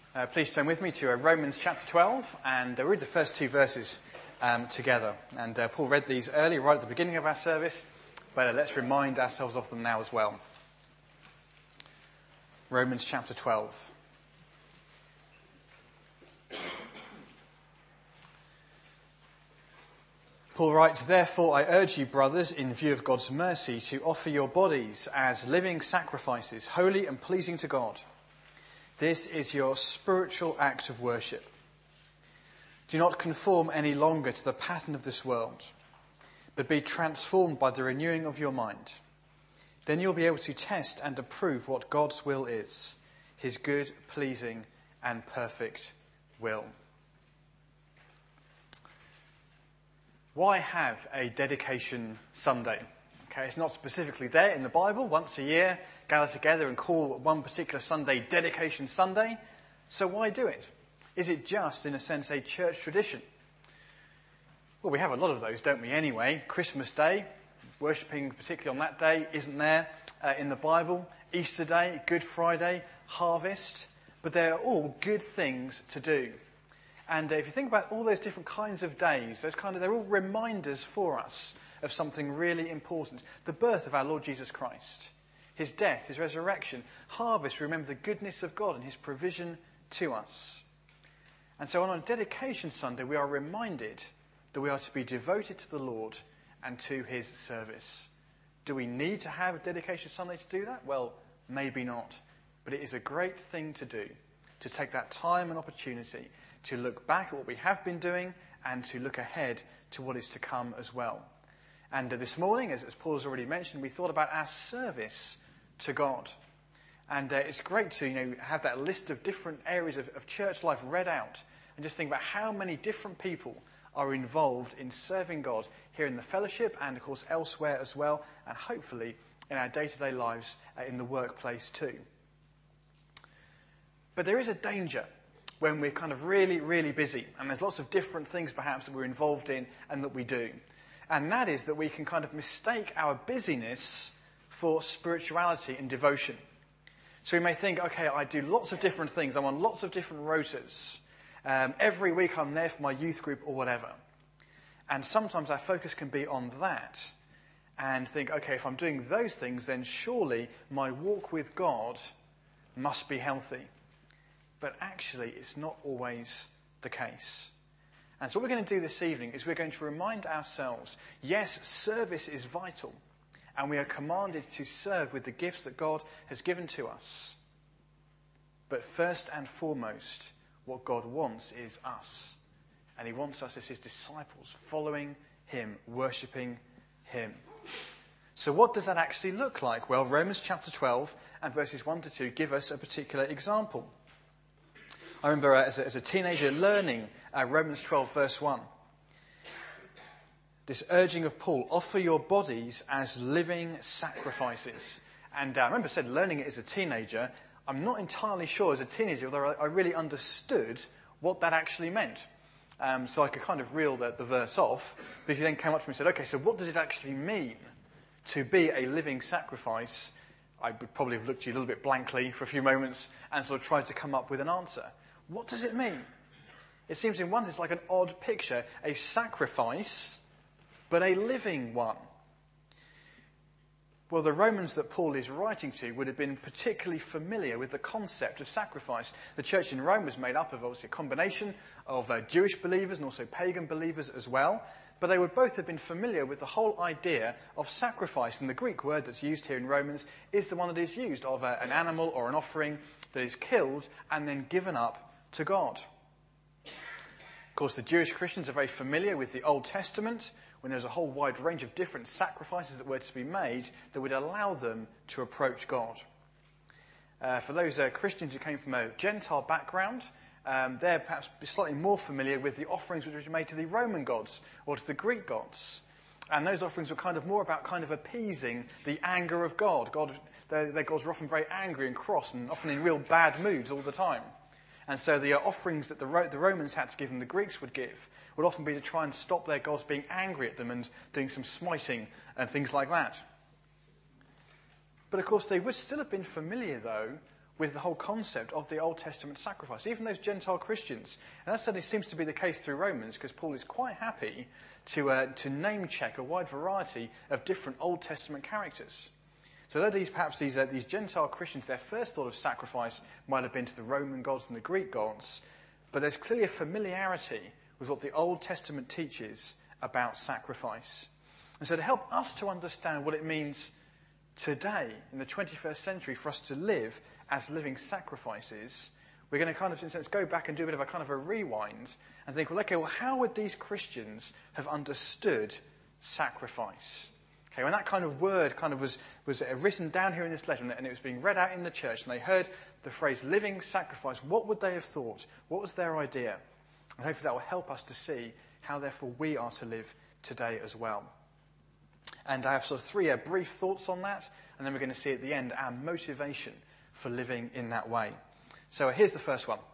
Please turn with me to Romans chapter 12 and read the first two verses together. And Paul read these earlier, right at the beginning of our service, but let's remind ourselves of them now as well. Romans chapter 12. Paul writes, "Therefore I urge you, brothers, in view of God's mercy, to offer your bodies as living sacrifices, holy and pleasing to God. This is your spiritual act of worship. Do not conform any longer to the pattern of this world, but be transformed by the renewing of your mind. Then you'll be able to test and approve what God's will is, his good, pleasing, and perfect will." Why have a dedication Sunday? Okay, it's not specifically there in the Bible. Once a year, gather together and call one particular Sunday Dedication Sunday. So why do it? Is it just, in a sense, a church tradition? Well, we have a lot of those, don't we, anyway? Christmas Day, worshipping particularly on that day, isn't there in the Bible. Easter Day, Good Friday, Harvest. But they're all good things to do. And if you think about all those different kinds of days, they're all reminders for us of something really important. The birth of our Lord Jesus Christ, his death, his resurrection. Harvest, remember the goodness of God and his provision to us. And so on a dedication Sunday, we are reminded that we are to be devoted to the Lord and to his service. Do we need to have a dedication Sunday to do that? Well, maybe not. But it is a great thing to do, to take that time and opportunity to look back at what we have been doing and to look ahead to what is to come as well. And this morning, as Paul has already mentioned, we thought about our service to God. And it's great to have that list of different areas of church life read out and just think about how many different people are involved in serving God here in the fellowship and, of course, elsewhere as well, and hopefully in our day-to-day lives in the workplace too. But there is a danger when we're kind of really, really busy, and there's lots of different things perhaps that we're involved in and that we do. And that is that we can kind of mistake our busyness for spirituality and devotion. So we may think, okay, I do lots of different things. I'm on lots of different rotas. Every week I'm there for my youth group or whatever. And sometimes our focus can be on that and think, okay, if I'm doing those things, then surely my walk with God must be healthy. But actually, it's not always the case. And so what we're going to do this evening is we're going to remind ourselves, yes, service is vital, and we are commanded to serve with the gifts that God has given to us. But first and foremost, what God wants is us. And he wants us as his disciples, following him, worshipping him. So what does that actually look like? Well, Romans chapter 12 and verses 1 to 2 give us a particular example. I remember as a teenager learning Romans 12 verse 1. This urging of Paul, offer your bodies as living sacrifices. And I remember learning it as a teenager. I'm not entirely sure as a teenager whether I really understood what that actually meant. So I could kind of reel the verse off. But if you then came up to me and said, okay, so what does it actually mean to be a living sacrifice? I would probably have looked at you a little bit blankly for a few moments and sort of tried to come up with an answer. What does it mean? It seems in one sense like an odd picture, a sacrifice, but a living one. Well, the Romans that Paul is writing to would have been particularly familiar with the concept of sacrifice. The church in Rome was made up of obviously a combination of Jewish believers and also pagan believers as well. But they would both have been familiar with the whole idea of sacrifice. And the Greek word that's used here in Romans is the one that is used of an animal or an offering that is killed and then given up to God. Of course, the Jewish Christians are very familiar with the Old Testament, when there's a whole wide range of different sacrifices that were to be made that would allow them to approach God. For those Christians who came from a Gentile background, they're perhaps slightly more familiar with the offerings which were made to the Roman gods or to the Greek gods. And those offerings were kind of more about kind of appeasing the anger of God. Their gods were often very angry and cross and often in real bad moods all the time. And so the offerings that the Romans had to give and the Greeks would give would often be to try and stop their gods being angry at them and doing some smiting and things like that. But of course they would still have been familiar, though, with the whole concept of the Old Testament sacrifice, even those Gentile Christians. And that certainly seems to be the case through Romans, because Paul is quite happy to name check a wide variety of different Old Testament characters. So though these Gentile Christians, their first thought of sacrifice might have been to the Roman gods and the Greek gods, but there's clearly a familiarity with what the Old Testament teaches about sacrifice. And so to help us to understand what it means today, in the 21st century, for us to live as living sacrifices, we're going to kind of, in a sense, go back and do a bit of a kind of a rewind and think, well, how would these Christians have understood sacrifice? Okay, when that kind of word kind of was written down here in this letter and it was being read out in the church and they heard the phrase living sacrifice, what would they have thought? What was their idea? And hopefully that will help us to see how, therefore, we are to live today as well. And I have sort of three brief thoughts on that, and then we're going to see at the end our motivation for living in that way. So here's the first one.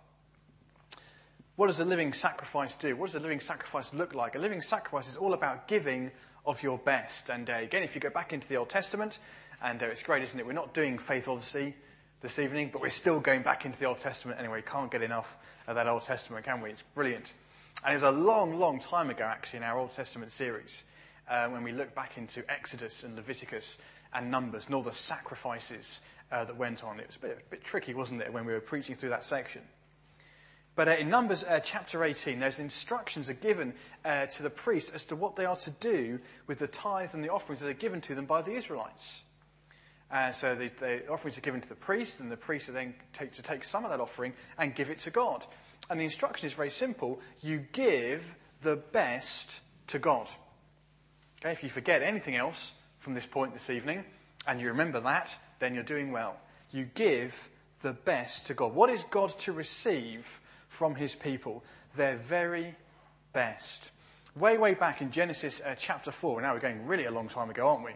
What does a living sacrifice do? What does a living sacrifice look like? A living sacrifice is all about giving of your best. And again, if you go back into the Old Testament, and it's great, isn't it? We're not doing Faith Odyssey this evening, but we're still going back into the Old Testament anyway. Can't get enough of that Old Testament, can we? It's brilliant. And it was a long, long time ago, actually, in our Old Testament series, when we look back into Exodus and Leviticus and Numbers and all the sacrifices that went on. It was a bit tricky, wasn't it, when we were preaching through that section. But in Numbers chapter 18, those instructions are given to the priests as to what they are to do with the tithes and the offerings that are given to them by the Israelites. So the offerings are given to the priest, and the priest are then to take some of that offering and give it to God. And the instruction is very simple. You give the best to God. Okay, if you forget anything else from this point this evening, and you remember that, then you're doing well. You give the best to God. What is God to receive from his people? Their very best. Way back in Genesis chapter 4, now we're going really a long time ago, aren't we?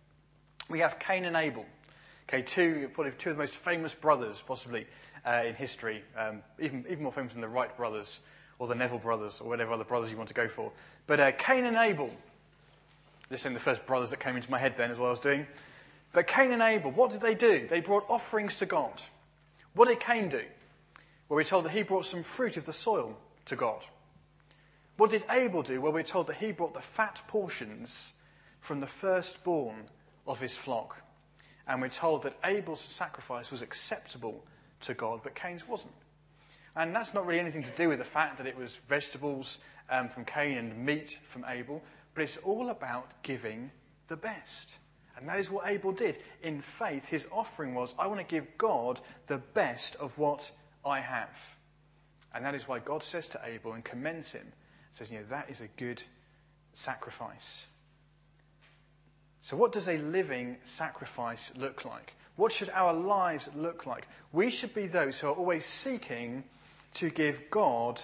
We have Cain and Abel. Okay, probably two of the most famous brothers, possibly, in history. Even more famous than the Wright brothers, or the Neville brothers, or whatever other brothers you want to go for. But Cain and Abel, this is the first brothers that came into my head then as what I was doing. But Cain and Abel, what did they do? They brought offerings to God. What did Cain do? Well, we're told that he brought some fruit of the soil to God. What did Abel do? Well, we're told that he brought the fat portions from the firstborn of his flock. And we're told that Abel's sacrifice was acceptable to God, but Cain's wasn't. And that's not really anything to do with the fact that it was vegetables from Cain and meat from Abel, but it's all about giving the best. And that is what Abel did. In faith, his offering was, I want to give God the best of what I have. And that is why God says to Abel and commends him, says, that is a good sacrifice. So what does a living sacrifice look like? What should our lives look like? We should be those who are always seeking to give God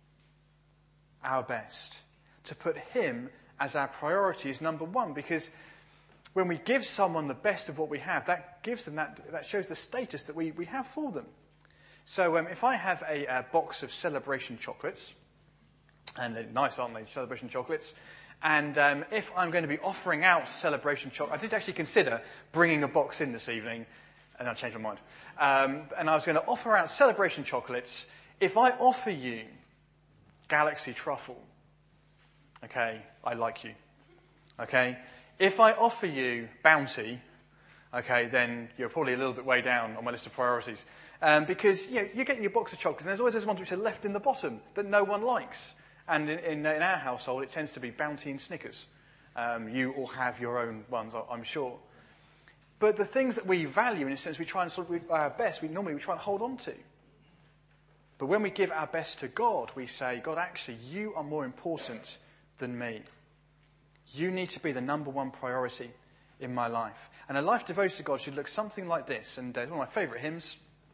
our best, to put him as our priority is number one, because when we give someone the best of what we have, that gives them that shows the status that we have for them. So if I have a box of Celebration chocolates, and they're nice, aren't they, Celebration chocolates, and if I'm going to be offering out Celebration chocolate, I did actually consider bringing a box in this evening, and I changed my mind. And I was going to offer out Celebration chocolates. If I offer you Galaxy Truffle, okay, I like you, okay? If I offer you Bounty, okay, then you're probably a little bit way down on my list of priorities. Because you get your box of chocolates, and there's always those ones which are left in the bottom that no one likes. And in our household, it tends to be Bounty and Snickers. You all have your own ones, I'm sure. But the things that we value, in a sense, we try and sort of our best, we try and hold on to. But when we give our best to God, we say, God, actually, you are more important than me. You need to be the number one priority in my life. And a life devoted to God should look something like this. And it's one of my favourite hymns.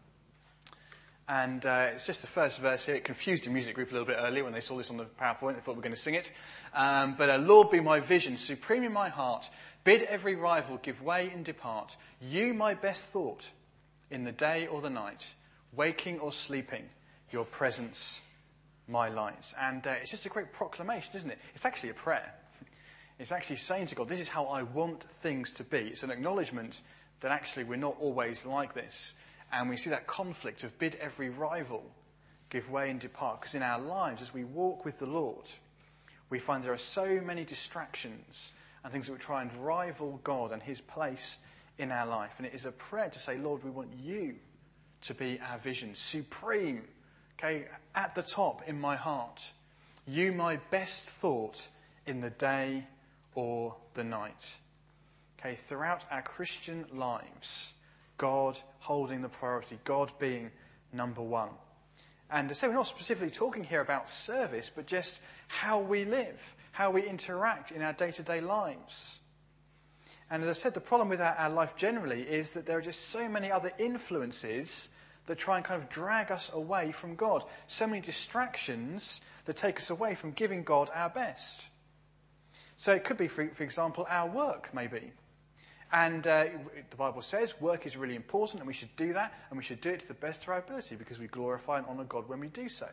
And it's just the first verse here. It confused the music group a little bit earlier when they saw this on the PowerPoint. They thought we were going to sing it. But Lord, be my vision, supreme in my heart. Bid every rival give way and depart. You, my best thought, in the day or the night, waking or sleeping, your presence, my light. And it's just a great proclamation, isn't it? It's actually a prayer. It's actually saying to God, this is how I want things to be. It's an acknowledgement that actually we're not always like this. And we see that conflict of bid every rival give way and depart. Because in our lives, as we walk with the Lord, we find there are so many distractions and things that we try and rival God and his place in our life. And it is a prayer to say, Lord, we want you to be our vision, supreme, okay, at the top in my heart. You, my best thought in the day or the night. Okay, throughout our Christian lives, God holding the priority, God being number one. And so we're not specifically talking here about service, but just how we live, how we interact in our day-to-day lives. And as I said, the problem with our life generally is that there are just so many other influences that try and kind of drag us away from God. So many distractions that take us away from giving God our best. So it could be, for example, our work, maybe. And the Bible says work is really important and we should do that, and we should do it to the best of our ability because we glorify and honour God when we do so.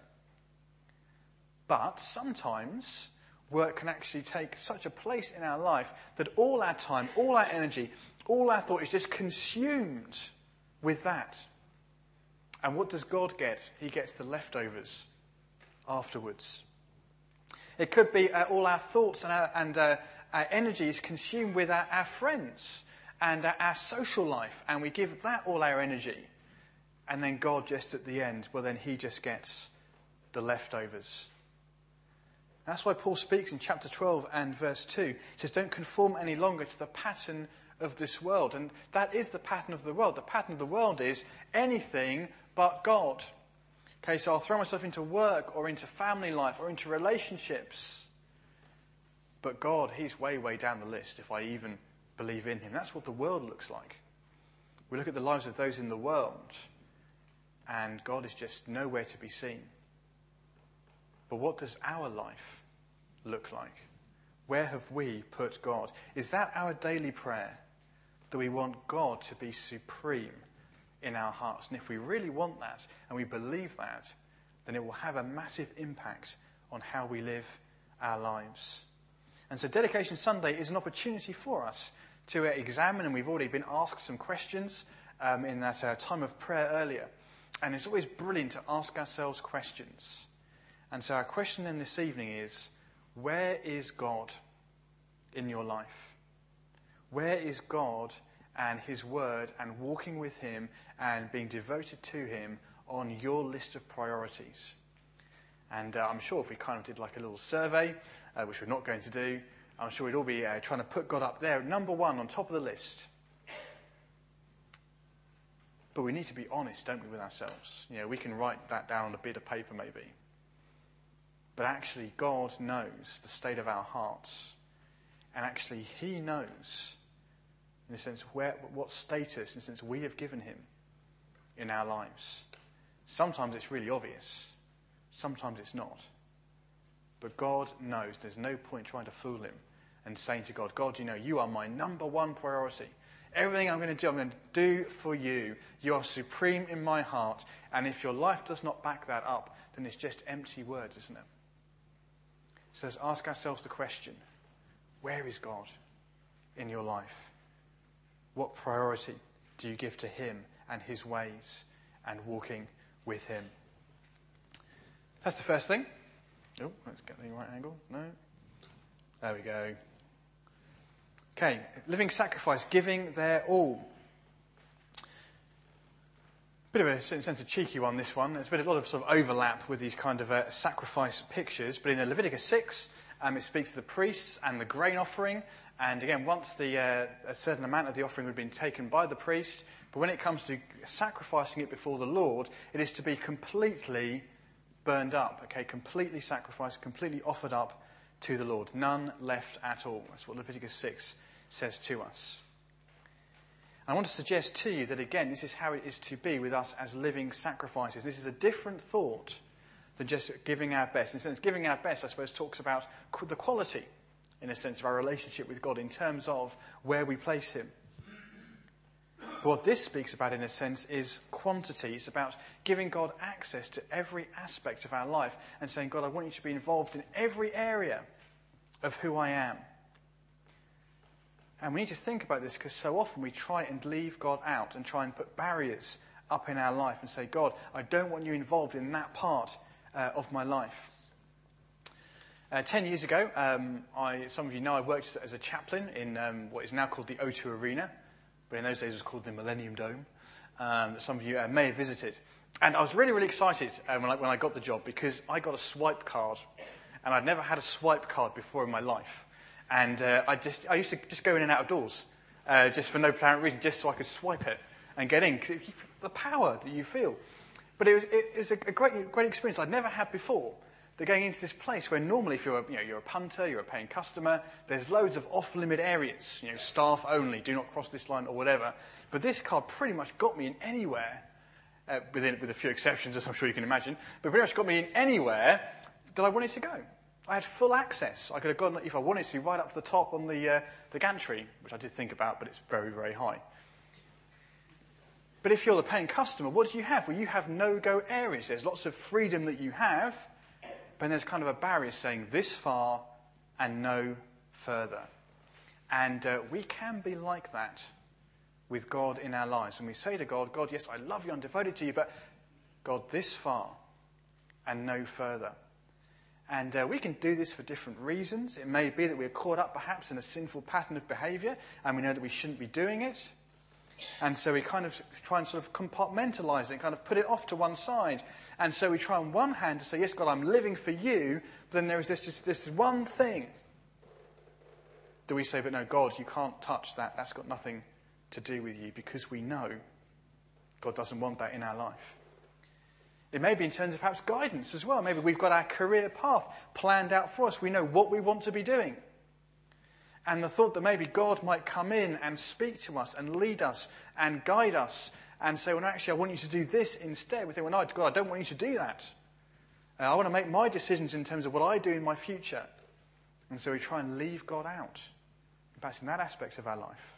But sometimes work can actually take such a place in our life that all our time, all our energy, all our thought is just consumed with that. And what does God get? He gets the leftovers afterwards. It could be all our thoughts and our energy is consumed with our friends and our social life, and we give that all our energy. And then God just at the end, well then he just gets the leftovers. That's why Paul speaks in chapter 12 and verse 2. He says, don't conform any longer to the pattern of this world. And that is the pattern of the world. The pattern of the world is anything but God. Okay, so I'll throw myself into work or into family life or into relationships. But God, he's way, way down the list if I even believe in him. That's what the world looks like. We look at the lives of those in the world and God is just nowhere to be seen. But what does our life look like? Where have we put God? Is that our daily prayer? That we want God to be supreme in our hearts? And if we really want that and we believe that, then it will have a massive impact on how we live our lives. And so Dedication Sunday is an opportunity for us to examine, and we've already been asked some questions in that time of prayer earlier. And it's always brilliant to ask ourselves questions. And so our question then this evening is, where is God in your life? Where is God and his word and walking with him and being devoted to him on your list of priorities? And I'm sure if we kind of did like a little survey, which we're not going to do, I'm sure we'd all be trying to put God up there, number one, on top of the list. But we need to be honest, don't we, with ourselves? You know, we can write that down on a bit of paper maybe. But actually, God knows the state of our hearts. And actually, he knows, in a sense, what status, in a sense, we have given him in our lives. Sometimes it's really obvious. Sometimes it's not. But God knows. There's no point trying to fool him and saying to God, God, you know, you are my number one priority. Everything I'm going to do, I'm going to do for you. You are supreme in my heart. And if your life does not back that up, then it's just empty words, isn't it? So let's ask ourselves the question, where is God in your life? What priority do you give to him and his ways and walking with him? That's the first thing. Oh, let's get the right angle. No. There we go. Okay, living sacrifice, giving their all. Bit of a sense of cheeky one, this one. There's been a lot of sort of overlap with these kind of sacrifice pictures. But in Leviticus 6, it speaks to the priests and the grain offering. And again, once a certain amount of the offering had been taken by the priest, but when it comes to sacrificing it before the Lord, it is to be completely burned up, okay, completely sacrificed, completely offered up to the Lord. None left at all. That's what Leviticus 6 says to us. I want to suggest to you that, again, this is how it is to be with us as living sacrifices. This is a different thought than just giving our best. In a sense, giving our best, I suppose, talks about the quality, in a sense, of our relationship with God in terms of where we place him. But what this speaks about, in a sense, is quantity. It's about giving God access to every aspect of our life and saying, God, I want you to be involved in every area of who I am. And we need to think about this because so often we try and leave God out and try and put barriers up in our life and say, God, I don't want you involved in that part of my life. 10 years ago, some of you know I worked as a chaplain in what is now called the O2 Arena, but in those days it was called the Millennium Dome. Some of you may have visited. And I was really, really excited when I got the job because I got a swipe card. And I'd never had a swipe card before in my life. And I used to just go in and out of doors, just for no apparent reason, just so I could swipe it and get in. Because the power that you feel. But it was a great experience I'd never had before. They're going into this place where normally if you're a punter, you're a paying customer, there's loads of off-limit areas, staff only, do not cross this line or whatever. But this card pretty much got me in anywhere, with a few exceptions, as I'm sure you can imagine, but pretty much got me in anywhere that I wanted to go. I had full access. I could have gone, if I wanted to, right up to the top on the gantry, which I did think about, but it's very, very high. But if you're the paying customer, what do you have? Well, you have no-go areas. There's lots of freedom that you have, but there's kind of a barrier saying this far and no further. And we can be like that with God in our lives. When we say to God, God, yes, I love you, I'm devoted to you, but God, this far and no further. And we can do this for different reasons. It may be that we're caught up perhaps in a sinful pattern of behaviour and we know that we shouldn't be doing it. And so we kind of try and sort of compartmentalise it and kind of put it off to one side. And so we try on one hand to say, yes, God, I'm living for you. But then there is this one thing that we say, but no, God, you can't touch that. That's got nothing to do with you, because we know God doesn't want that in our life. It may be in terms of perhaps guidance as well. Maybe we've got our career path planned out for us. We know what we want to be doing. And the thought that maybe God might come in and speak to us and lead us and guide us and say, well, no, actually, I want you to do this instead. We think, well, no, God, I don't want you to do that. I want to make my decisions in terms of what I do in my future. And so we try and leave God out, perhaps in that aspect of our life.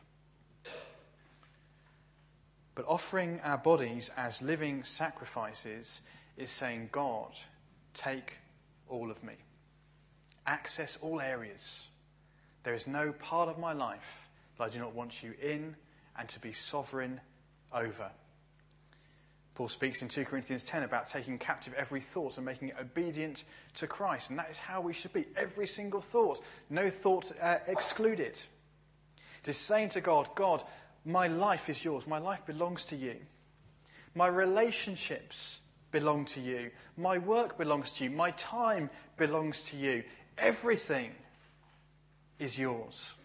But offering our bodies as living sacrifices is saying, God, take all of me. Access all areas. There is no part of my life that I do not want you in and to be sovereign over. Paul speaks in 2 Corinthians 10 about taking captive every thought and making it obedient to Christ. And that is how we should be. Every single thought. No thought excluded. It is saying to God, God, my life is yours. My life belongs to you. My relationships belong to you. My work belongs to you. My time belongs to you. Everything is yours.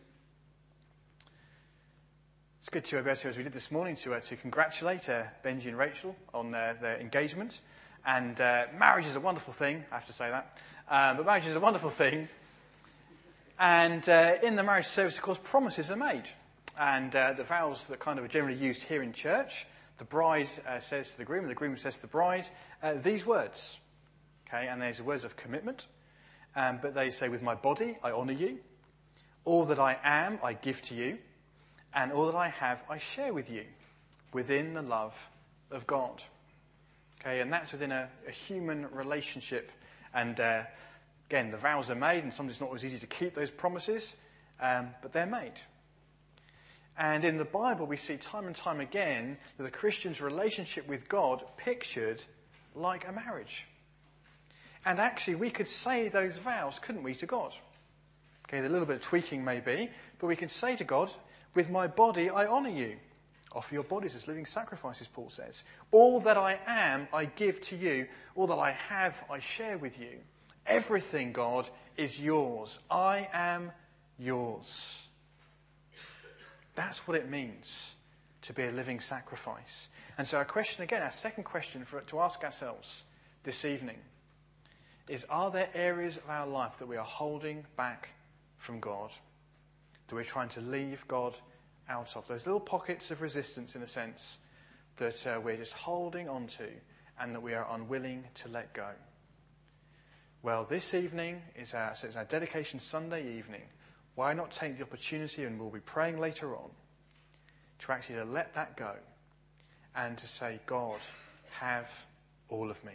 It's good to be able to, as we did this morning, to congratulate Benji and Rachel on their engagement. And marriage is a wonderful thing, I have to say that. But marriage is a wonderful thing. And in the marriage service, of course, promises are made. And the vows that kind of are generally used here in church, the bride says to the groom says to the bride, these words. Okay, and there's the words of commitment. But they say, with my body, I honour you. All that I am, I give to you. And all that I have, I share with you within the love of God. Okay, and that's within a human relationship. And again, the vows are made, and sometimes it's not always easy to keep those promises, but they're made. And in the Bible, we see time and time again that the Christian's relationship with God pictured like a marriage. And actually, we could say those vows, couldn't we, to God? Okay, a little bit of tweaking maybe, but we can say to God, with my body, I honour you. Offer your bodies as living sacrifices, Paul says. All that I am, I give to you. All that I have, I share with you. Everything, God, is yours. I am yours. That's what it means to be a living sacrifice. And so our question again, our second question to ask ourselves this evening is, are there areas of our life that we are holding back from God? That we're trying to leave God out of? Those little pockets of resistance, in a sense, that we're just holding on to and that we are unwilling to let go. Well, this evening is our dedication Sunday evening. Why not take the opportunity, and we'll be praying later on, to actually let that go and to say, God, have all of me.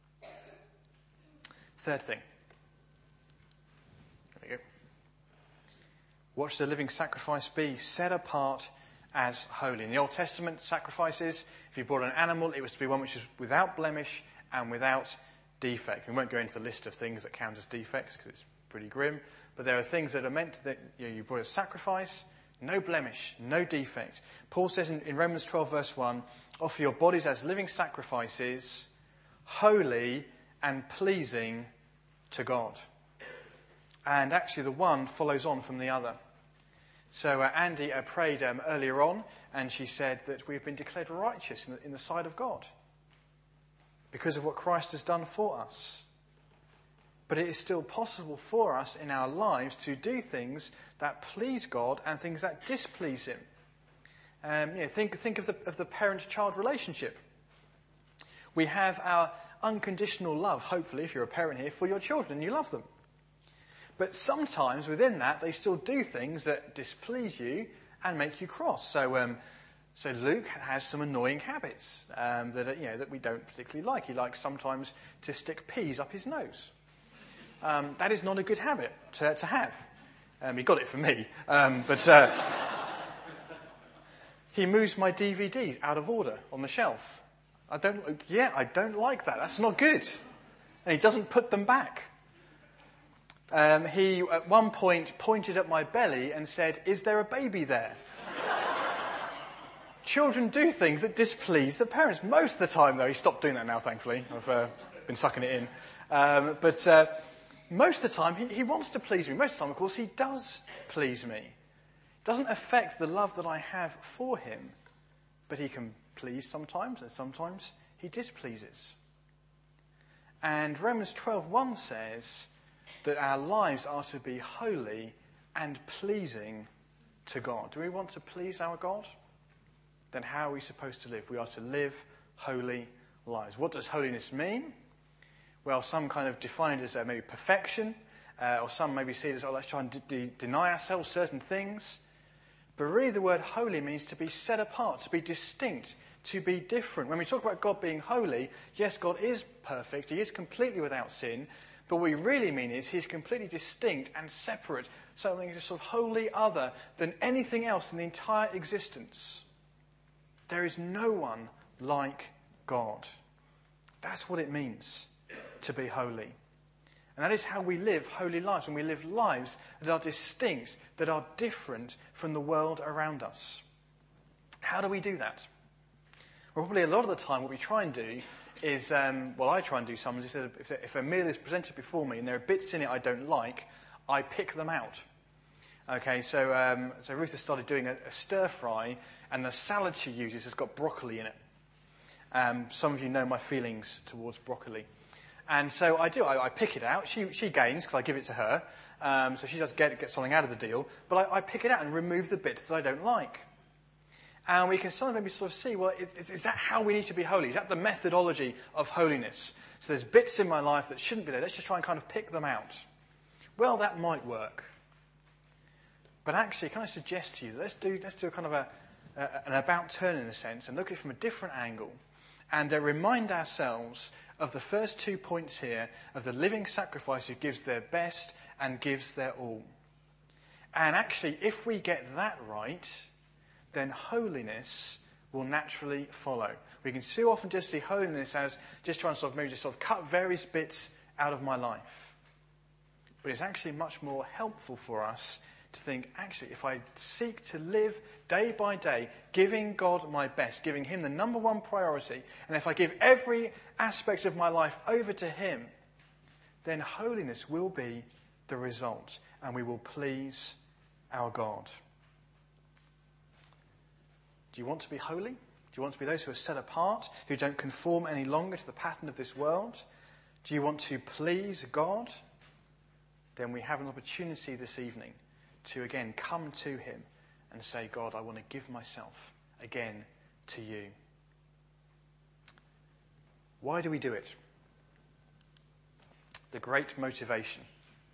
Third thing. There you go. What should a living sacrifice be? Set apart as holy. In the Old Testament, sacrifices, if you brought an animal, it was to be one which is without blemish and without defect. We won't go into the list of things that count as defects because it's pretty grim, but there are things that are meant that you brought a sacrifice, no blemish, no defect. Paul says in Romans 12 verse 1, offer your bodies as living sacrifices, holy and pleasing to God. And actually the one follows on from the other. So Andy prayed earlier on, and she said that we've been declared righteous in the sight of God because of what Christ has done for us. But it is still possible for us in our lives to do things that please God and things that displease him. Think of the parent-child relationship. We have our unconditional love, hopefully, if you're a parent here, for your children and you love them. But sometimes within that, they still do things that displease you and make you cross. So Luke has some annoying habits that we don't particularly like. He likes sometimes to stick peas up his nose. That is not a good habit to have. He got it from me. But he moves my DVDs out of order on the shelf. I don't like that. That's not good. And he doesn't put them back. He, at one point, pointed at my belly and said, "Is there a baby there?" Children do things that displease the parents. Most of the time, though, he stopped doing that now, thankfully. I've been sucking it in. But most of the time, he wants to please me. Most of the time, of course, he does please me. It doesn't affect the love that I have for him, but he can please sometimes, and sometimes he displeases. And Romans 12:1 says that our lives are to be holy and pleasing to God. Do we want to please our God? Then how are we supposed to live? We are to live holy lives. What does holiness mean? Well, some kind of define it as maybe perfection, or some maybe see it as, let's try and deny ourselves certain things. But really the word holy means to be set apart, to be distinct, to be different. When we talk about God being holy, yes, God is perfect, he is completely without sin, but what we really mean is he's completely distinct and separate, something just sort of wholly other than anything else in the entire existence. There is no one like God. That's what it means to be holy. And that is how we live holy lives, when we live lives that are distinct, that are different from the world around us. How do we do that? Well, probably a lot of the time what we try and do is, I try and do sometimes, if a meal is presented before me and there are bits in it I don't like, I pick them out. Okay, so Ruth has started doing a stir-fry, and the salad she uses has got broccoli in it. Some of you know my feelings towards broccoli. And so I pick it out. She gains because I give it to her. So she does get something out of the deal. But I pick it out and remove the bits that I don't like. And we can sometimes maybe sort of see, well, is that how we need to be holy? Is that the methodology of holiness? So there's bits in my life that shouldn't be there. Let's just try and kind of pick them out. Well, that might work. But actually, can I suggest to you, let's do a kind of an about turn in a sense and look at it from a different angle and remind ourselves of the first 2 points here of the living sacrifice who gives their best and gives their all. And actually, if we get that right, then holiness will naturally follow. We can so often just see holiness as just trying to cut various bits out of my life. But it's actually much more helpful for us to think, actually, if I seek to live day by day, giving God my best, giving him the number one priority, and if I give every aspect of my life over to him, then holiness will be the result, and we will please our God. Do you want to be holy? Do you want to be those who are set apart, who don't conform any longer to the pattern of this world? Do you want to please God? Then we have an opportunity this evening to again come to him and say, God, I want to give myself again to you. Why do we do it? The great motivation.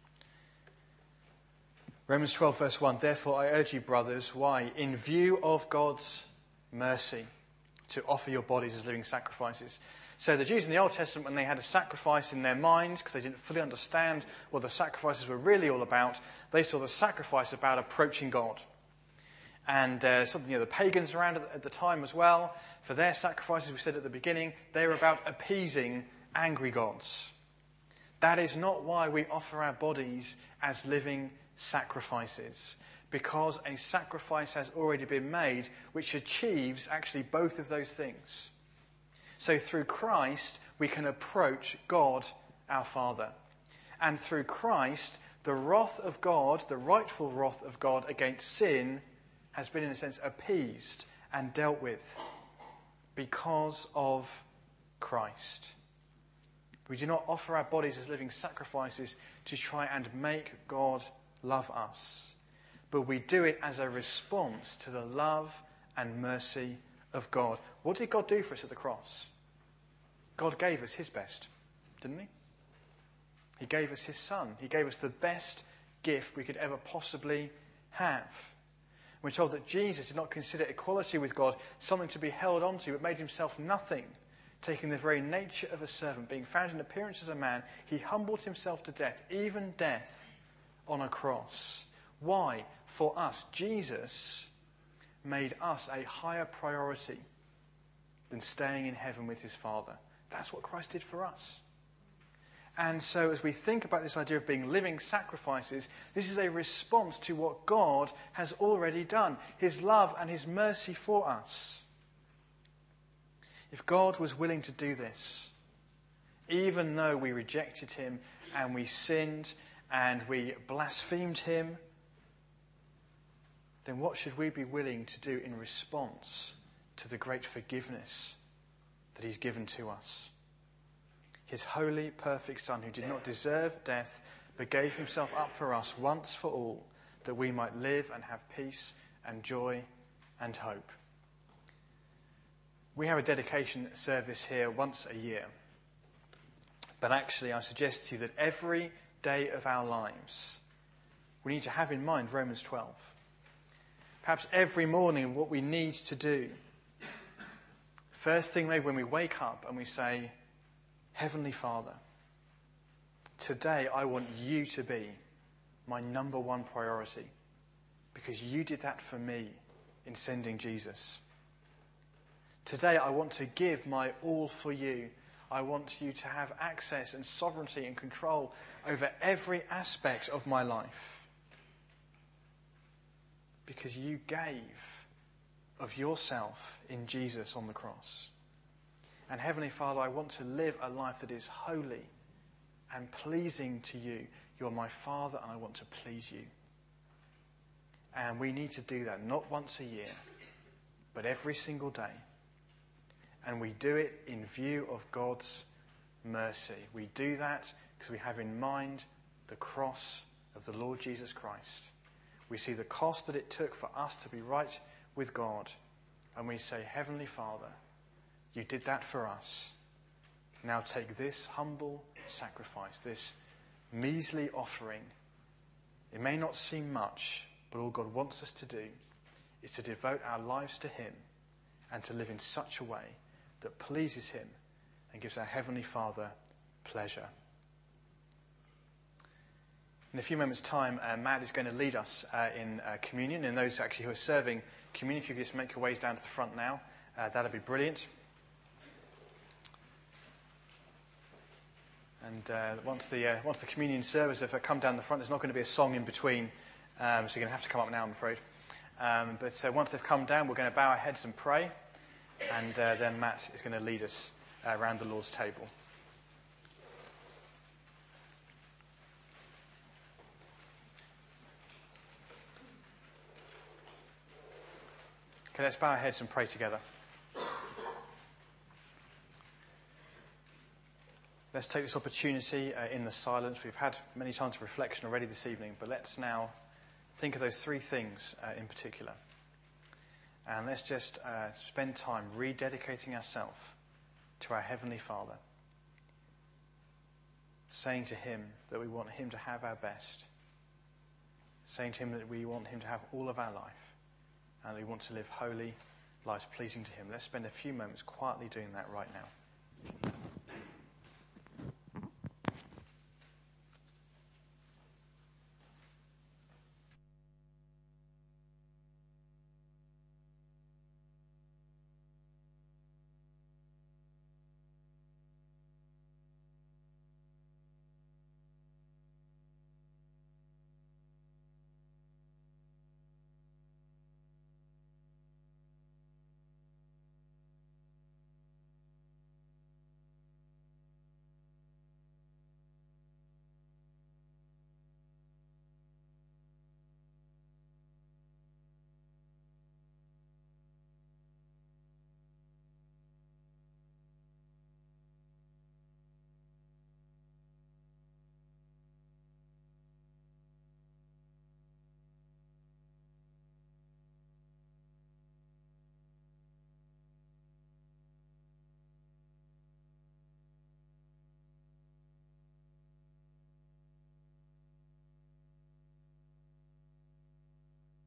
Romans 12 verse 1, therefore I urge you, brothers, why? In view of God's mercy, to offer your bodies as living sacrifices. So the Jews in the Old Testament, when they had a sacrifice in their minds, because they didn't fully understand what the sacrifices were really all about, they saw the sacrifice about approaching God. And something, the pagans around at the time as well, for their sacrifices, we said at the beginning, they were about appeasing angry gods. That is not why we offer our bodies as living sacrifices, because a sacrifice has already been made which achieves actually both of those things. So through Christ, we can approach God, our Father. And through Christ, the wrath of God, the rightful wrath of God against sin, has been in a sense appeased and dealt with because of Christ. We do not offer our bodies as living sacrifices to try and make God love us, but we do it as a response to the love and mercy of God. What did God do for us at the cross? God gave us his best, didn't he? He gave us his Son. He gave us the best gift we could ever possibly have. We're told that Jesus did not consider equality with God something to be held on to, but made himself nothing, taking the very nature of a servant. Being found in appearance as a man, he humbled himself to death, even death on a cross. Why? For us. Jesus made us a higher priority than staying in heaven with his Father. That's what Christ did for us. And so as we think about this idea of being living sacrifices, this is a response to what God has already done, his love and his mercy for us. If God was willing to do this, even though we rejected him and we sinned and we blasphemed him, then what should we be willing to do in response to the great forgiveness that he's given to us? His holy, perfect Son, who did not deserve death, but gave himself up for us once for all, that we might live and have peace and joy and hope. We have a dedication service here once a year. But actually, I suggest to you that every day of our lives, we need to have in mind Romans 12. Perhaps every morning, what we need to do, first thing maybe when we wake up and we say, Heavenly Father, today I want you to be my number one priority because you did that for me in sending Jesus. Today I want to give my all for you. I want you to have access and sovereignty and control over every aspect of my life because you gave of yourself in Jesus on the cross. And Heavenly Father, I want to live a life that is holy and pleasing to you. You're my Father and I want to please you. And we need to do that not once a year, but every single day. And we do it in view of God's mercy. We do that because we have in mind the cross of the Lord Jesus Christ. We see the cost that it took for us to be right with God. And we say, Heavenly Father, you did that for us. Now take this humble sacrifice, this measly offering. It may not seem much, but all God wants us to do is to devote our lives to him and to live in such a way that pleases him and gives our Heavenly Father pleasure. In a few moments' time, Matt is going to lead us in communion. And those actually who are serving communion, if you could just make your ways down to the front now, that'd be brilliant. And once the communion service, if I come down the front, there's not going to be a song in between, so you're going to have to come up now, I'm afraid. But once they've come down, we're going to bow our heads and pray, and then Matt is going to lead us around the Lord's table. Okay, let's bow our heads and pray together. Let's take this opportunity in the silence. We've had many times of reflection already this evening, but let's now think of those three things in particular. And let's just spend time rededicating ourselves to our Heavenly Father, saying to him that we want him to have our best, saying to him that we want him to have all of our life, and we want to live holy lives pleasing to him. Let's spend a few moments quietly doing that right now.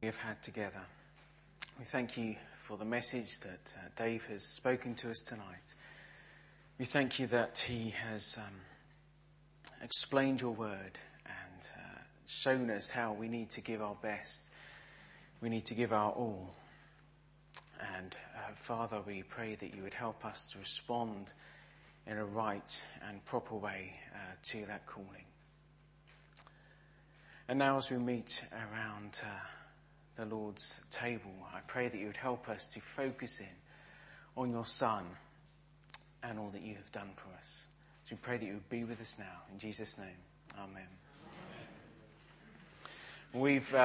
we have had together. We thank you for the message that Dave has spoken to us tonight. We thank you that he has explained your word and shown us how we need to give our best. We need to give our all. And Father, we pray that you would help us to respond in a right and proper way to that calling. And now as we meet around the Lord's table, I pray that you would help us to focus in on your Son and all that you have done for us. So we pray that you would be with us now. In Jesus' name, amen. We've